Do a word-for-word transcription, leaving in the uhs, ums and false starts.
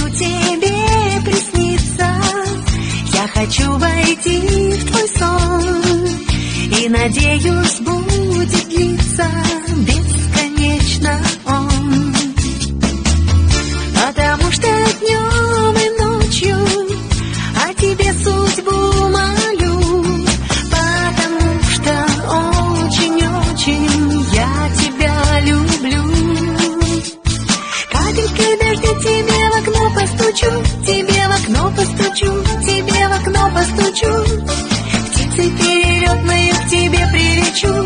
хочу тебе присниться, я хочу войти в твой сон, и надеюсь, будет длиться бесконечно он. Потому что днем и ночью о тебе судьбу молю, потому что очень-очень я тебя люблю. Капелькой дождя тебе в окно постучу, тебе в окно постучу, тебе в окно постучу, птицей перелетной к тебе прилечу.